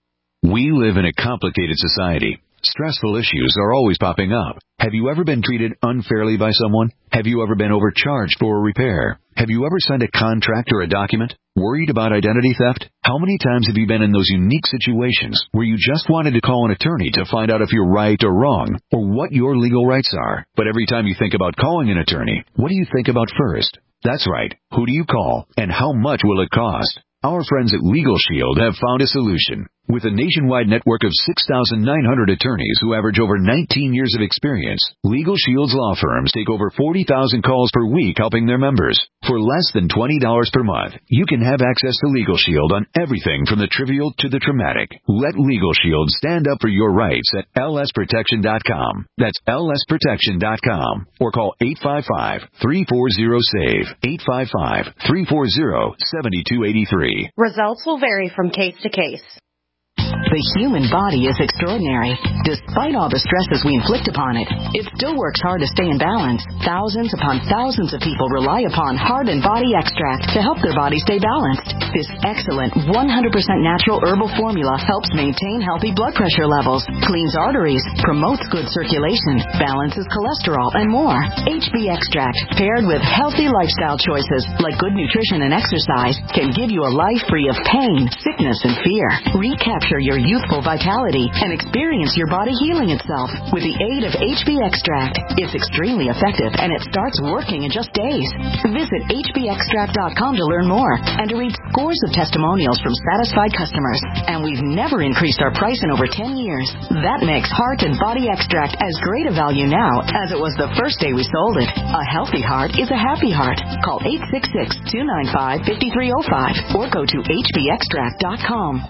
We live in a complicated society. Stressful issues are always popping up. Have you ever been treated unfairly by someone? Have you ever been overcharged for a repair? Have you ever signed a contract or a document? Worried about identity theft? How many times have you been in those unique situations where you just wanted to call an attorney to find out if you're right or wrong, or what your legal rights are? But every time you think about calling an attorney, what do you think about first? That's right. Who do you call, and how much will it cost? Our friends at Legal Shield have found a solution. With a nationwide network of six thousand nine hundred attorneys who average over nineteen years of experience, Legal Shield's law firms take over forty thousand calls per week helping their members. For less than twenty dollars per month, you can have access to Legal Shield on everything from the trivial to the traumatic. Let Legal Shield stand up for your rights at L S protection dot com. That's L S protection dot com. Or call eight five five, three four zero, S A V E, eight five five, three four zero, seven two eight three. Results will vary from case to case. The human body is extraordinary. Despite all the stresses we inflict upon it, it still works hard to stay in balance. Thousands upon thousands of people rely upon Heart and Body Extract to help their body stay balanced. This excellent one hundred percent natural herbal formula helps maintain healthy blood pressure levels, cleans arteries, promotes good circulation, balances cholesterol, and more. H B Extract, paired with healthy lifestyle choices like good nutrition and exercise, can give you a life free of pain, sickness, and fear. Recapture your youthful vitality and experience your body healing itself with the aid of H B Extract. It's extremely effective and it starts working in just days. Visit H B extract dot com to learn more and to read scores of testimonials from satisfied customers. And we've never increased our price in over ten years. That makes Heart and Body Extract as great a value now as it was the first day we sold it. A healthy heart is a happy heart. Call eight six six, two nine five, five three zero five or go to H B extract dot com.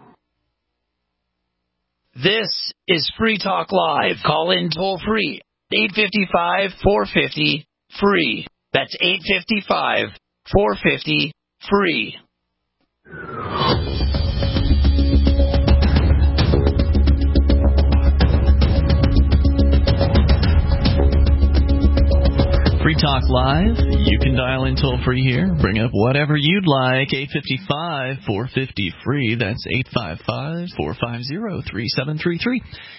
This is Free Talk Live. Call in toll free. eight five five, four five zero, free. That's eight five five, four five zero, free. Free Talk Live. You can dial in toll free here. Bring up whatever you'd like. eight five five, four five zero, free. That's eight five five, four five zero, three seven three three.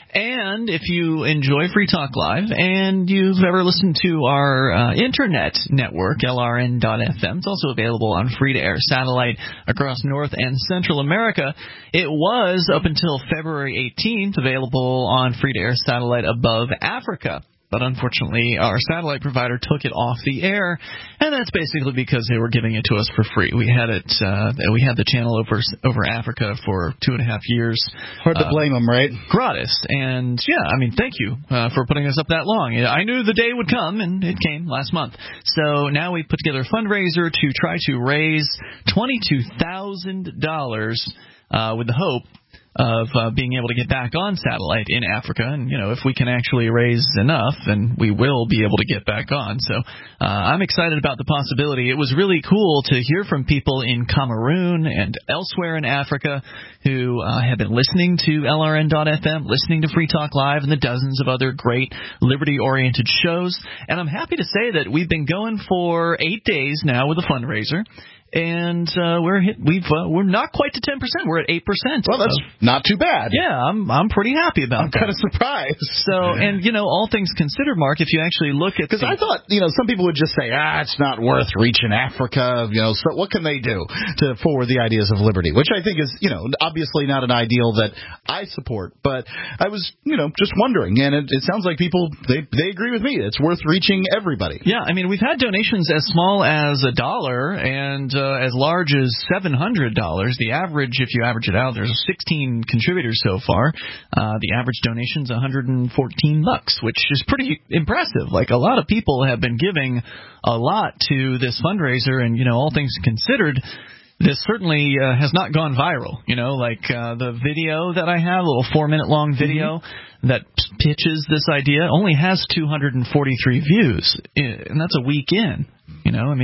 And if you enjoy Free Talk Live and you've ever listened to our uh, internet network, L R N dot F M, it's also available on free-to-air satellite across North and Central America. It was, up until February eighteenth, available on free-to-air satellite above Africa. But unfortunately, our satellite provider took it off the air, and that's basically because they were giving it to us for free. We had it, uh, we had the channel over over Africa for two and a half years. Hard to uh, blame them, right? Gratis, and yeah, I mean, thank you uh, for putting us up that long. I knew the day would come, and it came last month. So now we put together a fundraiser to try to raise twenty-two thousand dollars uh, with the hope of uh, being able to get back on satellite in Africa. And, you know, if we can actually raise enough, then we will be able to get back on. So uh, I'm excited about the possibility. It was really cool to hear from people in Cameroon and elsewhere in Africa who uh, have been listening to L R N dot F M, listening to Free Talk Live and the dozens of other great liberty-oriented shows. And I'm happy to say that we've been going for eight days now with a fundraiser. And uh, we're hit, we've uh, we're not quite to ten percent. We're at eight percent. Well, that's uh, not too bad. Yeah, I'm I'm pretty happy about I'm that. I'm kind of surprised. So, and you know, all things considered, Mark, if you actually look at because I thought you know some people would just say ah it's not worth reaching Africa. You know, so what can they do to forward the ideas of liberty? Which I think is you know obviously not an ideal that I support. But I was you know just wondering, and it, it sounds like people they they agree with me. It's worth reaching everybody. Yeah, I mean we've had donations as small as a dollar and uh, as large as seven hundred dollars. The average, if you average it out, there's sixteen contributors so far. Uh, the average donation's one hundred fourteen bucks, which is pretty impressive. Like a lot of people have been giving a lot to this fundraiser, and you know, all things considered, this certainly uh, has not gone viral. You know, like uh, the video that I have, a little four-minute-long video mm-hmm. that pitches this idea, only has two hundred forty-three views, and that's a week in. You know, I mean,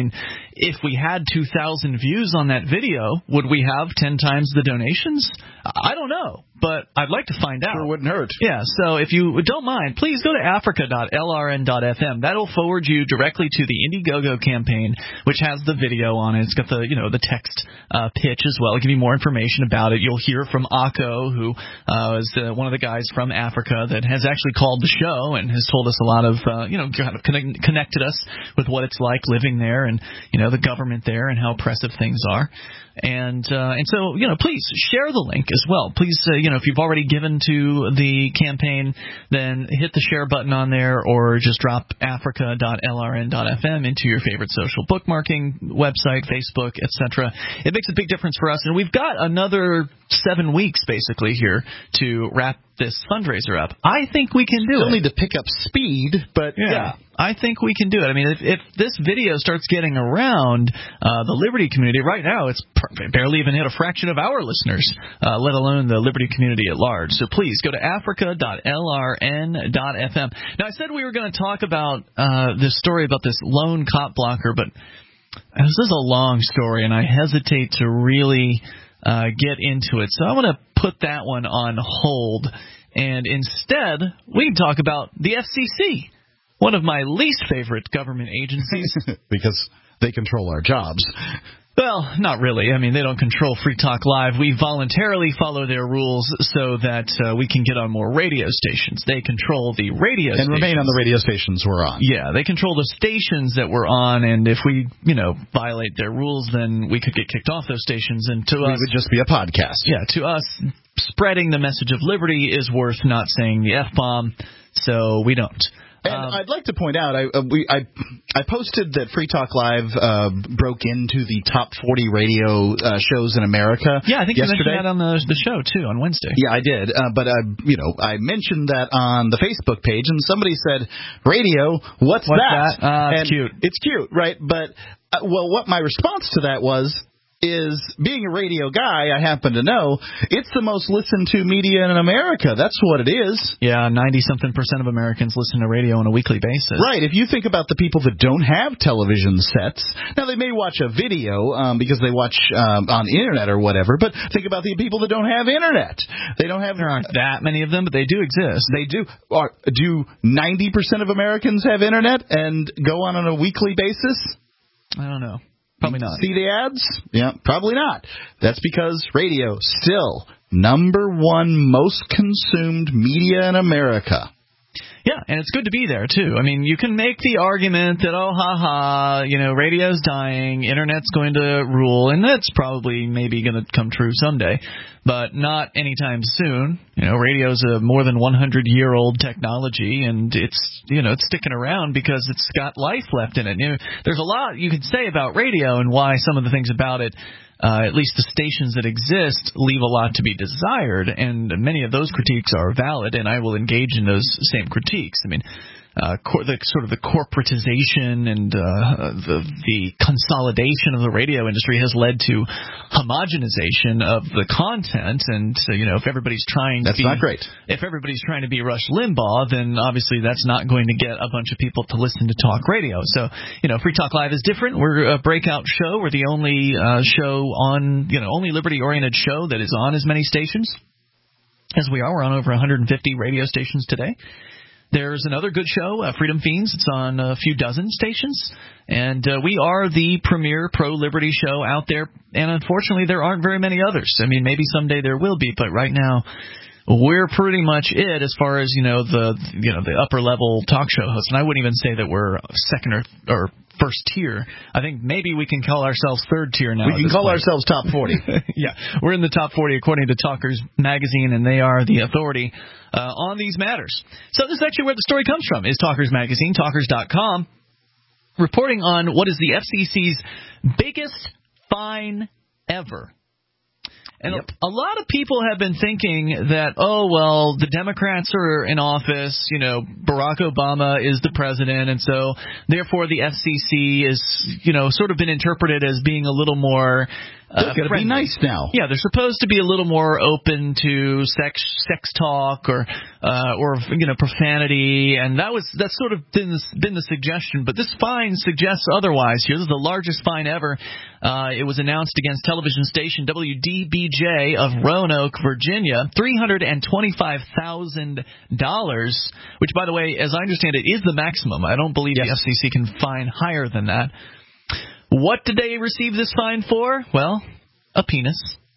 if we had two thousand views on that video, would we have ten times the donations? I don't know, but I'd like to find out. Sure wouldn't hurt. Yeah, so if you don't mind, please go to africa dot l r n dot f m. That'll forward you directly to the Indiegogo campaign, which has the video on it. It's got the, you know, the text uh, pitch as well. It'll give you more information about it. You'll hear from Akko, who uh, is uh, one of the guys from Africa that has actually called the show and has told us a lot of, uh, you know, kind of connect, connected us with what it's like living there and, you know, the government there and how oppressive things are. And uh, and so, you know, please share the link as well. Please, uh, you know, if you've already given to the campaign, then hit the share button on there or just drop africa dot l r n dot f m into your favorite social bookmarking website, Facebook, et cetera. It makes a big difference for us. And we've got another seven weeks, basically, here to wrap this fundraiser up. I think we can do Still it. need to pick up speed, but yeah. yeah. I think we can do it. I mean, if, if this video starts getting around uh, the Liberty community, right now it's barely even hit a fraction of our listeners, uh, let alone the Liberty community at large. So please go to africa dot l r n dot f m. Now, I said we were going to talk about uh, this story about this lone cop blocker, but this is a long story, and I hesitate to really uh, get into it. So I want to put that one on hold, and instead we can talk about the F C C. One of my least favorite government agencies. Because they control our jobs. Well, not really. I mean, they don't control Free Talk Live. We voluntarily follow their rules so that uh, we can get on more radio stations. They control the radio and stations. remain on the radio stations we're on. Yeah, they control the stations that we're on, and if we, you know, violate their rules, then we could get kicked off those stations. And to we us, would just be a podcast. Yeah, to us, spreading the message of liberty is worth not saying the F-bomb, so we don't. And um, I'd like to point out, I uh, we I I posted that Free Talk Live uh, broke into the top forty radio uh, shows in America. Yeah, I think yesterday. you mentioned that on the the show too on Wednesday. Yeah, I did. Uh, but uh, you know, I mentioned that on the Facebook page, and somebody said, "Radio, what's, what's that?" that? Uh, and it's cute. It's cute, right? But uh, well, what my response to that was. Is being a radio guy, I happen to know, it's the most listened to media in America. That's what it is. Yeah, ninety-something percent of Americans listen to radio on a weekly basis. Right. If you think about the people that don't have television sets, now they may watch a video um, because they watch um, on the Internet or whatever, but think about the people that don't have Internet. They don't have... There aren't that many of them, but they do exist. They do. Are, do ninety percent of Americans have Internet and go on on a weekly basis? I don't know. Probably not. See the ads? Yeah, probably not. That's because radio still number one most consumed media in America. Yeah, and it's good to be there, too. I mean, you can make the argument that, oh, ha-ha, you know, radio's dying, Internet's going to rule, and that's probably maybe going to come true someday, but not anytime soon. You know, radio's a more than one hundred year old technology, and it's, you know, it's sticking around because it's got life left in it. You know, there's a lot you can say about radio and why some of the things about it, Uh, at least the stations that exist, leave a lot to be desired, and many of those critiques are valid, and I will engage in those same critiques. I mean, uh, cor- the sort of the corporatization and uh, the, the consolidation of the radio industry has led to homogenization of the content, and so, you know, if everybody's trying that's to be, not great. If everybody's trying to be Rush Limbaugh, then obviously that's not going to get a bunch of people to listen to talk radio. So, you know, Free Talk Live is different. We're a breakout show. We're the only uh, show on, you know, only liberty-oriented show that is on as many stations as we are. We're on over one hundred fifty radio stations today. There's another good show, uh, Freedom Fiends. It's on a few dozen stations. And uh, we are the premier pro-liberty show out there. And unfortunately, there aren't very many others. I mean, maybe someday there will be, but right now we're pretty much it as far as, you know, the you know the upper-level talk show hosts. And I wouldn't even say that we're second or, or first tier. I think maybe we can call ourselves third tier now. We can call point. ourselves top forty. Yeah, we're in the top forty according to Talkers Magazine, and they are the authority uh, on these matters. So this is actually where the story comes from, is Talkers Magazine, talkers dot com, reporting on what is the F C C's biggest fine ever. And yep. a, a lot of people have been thinking that, oh, well, the Democrats are in office, you know, Barack Obama is the president, and so therefore the F C C is, you know, sort of been interpreted as being a little more They're going to be nice now. Yeah, they're supposed to be a little more open to sex, sex talk, or uh, or you know profanity, and that was that's sort of been the, been the suggestion. But this fine suggests otherwise. Here, this is the largest fine ever. Uh, it was announced against television station W D B J of Roanoke, Virginia, three hundred and twenty-five thousand dollars. Which, by the way, as I understand it, is the maximum. I don't believe yes. the F C C can fine higher than that. What did they receive this fine for? Well, a penis.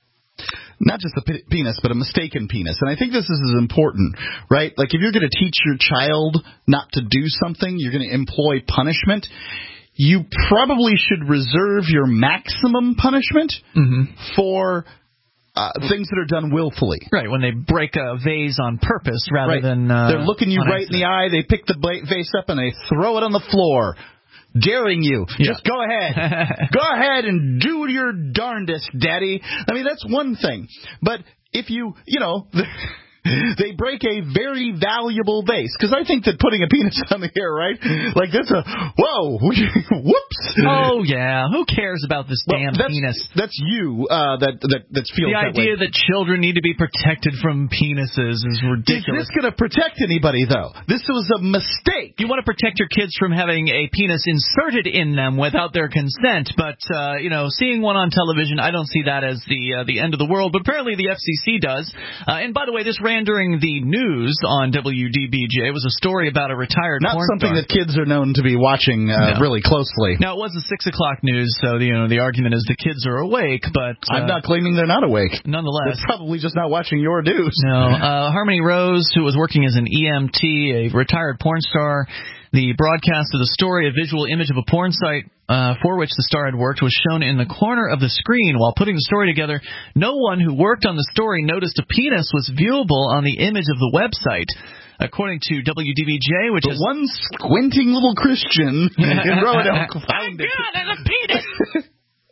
Not just a p- penis, but a mistaken penis. And I think this is important, right? Like if you're going to teach your child not to do something, you're going to employ punishment, you probably should reserve your maximum punishment mm-hmm. for uh, things that are done willfully. Right, when they break a vase on purpose rather right. than uh, They're looking you right accident. in the eye, they pick the vase up and they throw it on the floor. Daring you. Yeah. Just go ahead. Go ahead and do your darndest, Daddy. I mean, that's one thing. But if you, you know, they break a very valuable vase. Because I think that putting a penis on the air, right? Like, that's a, whoa, whoops. Oh, yeah. Who cares about this well, damn that's, penis? That's you uh, that, that, that feels the that way. The idea that children need to be protected from penises is ridiculous. Is this going to protect anybody, though? This was a mistake. You want to protect your kids from having a penis inserted in them without their consent. But, uh, you know, seeing one on television, I don't see that as the uh, the end of the world. But apparently the F C C does. Uh, and, by the way, this ran during the news on W D B J. It was a story about a retired Not porn something star. that kids are known to be watching uh, no. really closely. Now, it was the six o'clock news, so you know the argument is the kids are awake, but... Uh, I'm not claiming they're not awake. Nonetheless. They're probably just not watching your news. No. Uh, Harmony Rose, who was working as an E M T, a retired porn star... The broadcast of the story, a visual image of a porn site uh, for which the star had worked, was shown in the corner of the screen. While putting the story together, no one who worked on the story noticed a penis was viewable on the image of the website. According to W D B J, which the is... one squinting little Christian in Roanoke found it. God, there's a penis!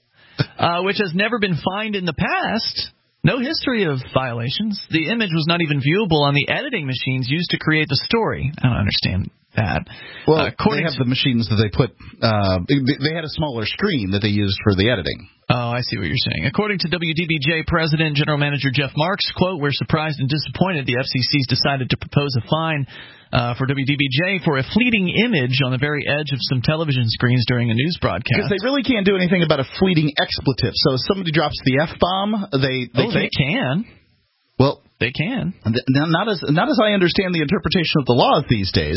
uh, which has never been fined in the past. No history of violations. The image was not even viewable on the editing machines used to create the story. I don't understand that. Well, uh, they have the machines that they put, uh, they had a smaller screen that they used for the editing. Oh, I see what you're saying. According to W D B J President General Manager Jeff Marks, quote, "We're surprised and disappointed the F C C's decided to propose a fine uh, for W D B J for a fleeting image on the very edge of some television screens during a news broadcast." Because they really can't do anything about a fleeting expletive. So if somebody drops the F-bomb, they they, oh, they can. Well, they can. Not as not as I understand the interpretation of the laws these days.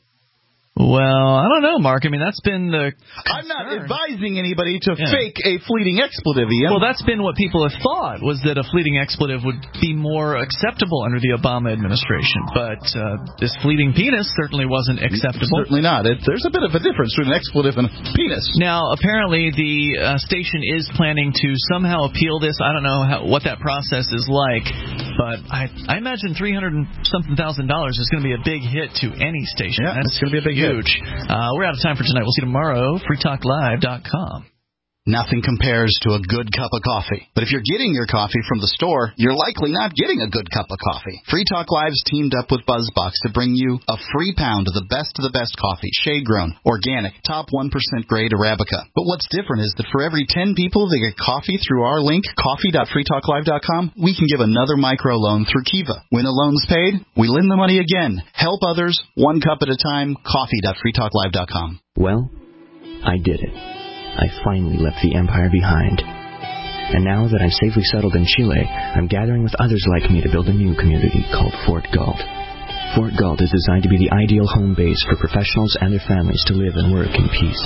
Well, I don't know, Mark. I mean, that's been the concern. I'm not advising anybody to yeah. fake a fleeting expletive, Ian. Well, that's been what people have thought, was that a fleeting expletive would be more acceptable under the Obama administration. But uh, this fleeting penis certainly wasn't acceptable. Certainly not. It, there's a bit of a difference between an expletive and a penis. Now, apparently the uh, station is planning to somehow appeal this. I don't know how, what that process is like, but I, I imagine three hundred and something thousand dollars is going to be a big hit to any station. Yeah, that's it's going to be a big hit. Huge. Uh, we're out of time for tonight. We'll see you tomorrow. free talk live dot com. Nothing compares to a good cup of coffee. But if you're getting your coffee from the store, you're likely not getting a good cup of coffee. Free Talk Live's teamed up with BuzzBox to bring you a free pound of the best of the best coffee, shade-grown, organic, top one percent grade Arabica. But what's different is that for every ten people that get coffee through our link, coffee dot free talk live dot com, we can give another microloan through Kiva. When a loan's paid, we lend the money again. Help others, one cup at a time, coffee dot free talk live dot com. Well, I did it. I finally left the empire behind. And now that I'm safely settled in Chile, I'm gathering with others like me to build a new community called Fort Galt. Fort Galt is designed to be the ideal home base for professionals and their families to live and work in peace.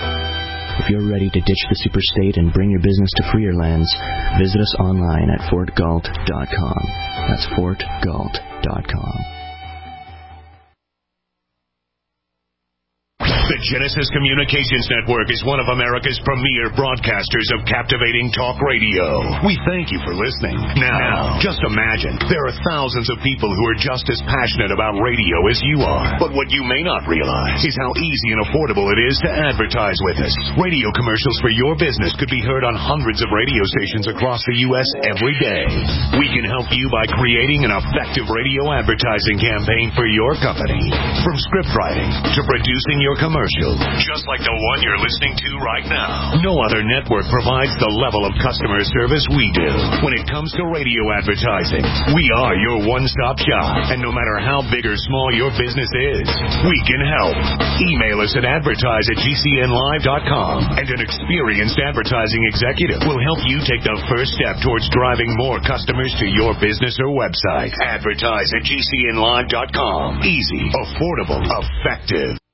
If you're ready to ditch the superstate and bring your business to freer lands, visit us online at fort galt dot com. That's fort galt dot com. The Genesis Communications Network is one of America's premier broadcasters of captivating talk radio. We thank you for listening. Now, just imagine, there are thousands of people who are just as passionate about radio as you are. But what you may not realize is how easy and affordable it is to advertise with us. Radio commercials for your business could be heard on hundreds of radio stations across the U S every day. We can help you by creating an effective radio advertising campaign for your company. From script writing to producing your commercials, commercial, just like the one you're listening to right now. No other network provides the level of customer service we do. When it comes to radio advertising, we are your one-stop shop. And no matter how big or small your business is, we can help. Email us at advertise at g c n live dot com, and an experienced advertising executive will help you take the first step towards driving more customers to your business or website. Advertise at g c n live dot com. Easy, affordable, effective.